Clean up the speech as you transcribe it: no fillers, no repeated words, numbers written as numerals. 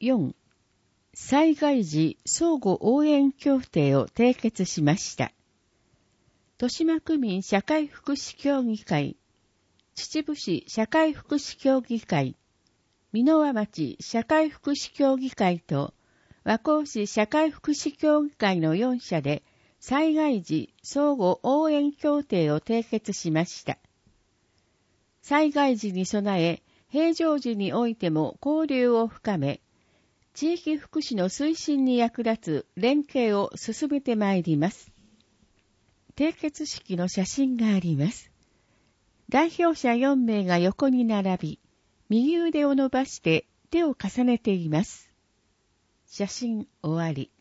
4、災害時相互応援協定を締結しました。豊島区民社会福祉協議会、秩父市社会福祉協議会、箕輪町社会福祉協議会と和光市社会福祉協議会の4社で災害時相互応援協定を締結しました。災害時に備え、平常時においても交流を深め、地域福祉の推進に役立つ連携を進めてまいります。締結式の写真があります。代表者4名が横に並び、右腕を伸ばして手を重ねています。写真終わり。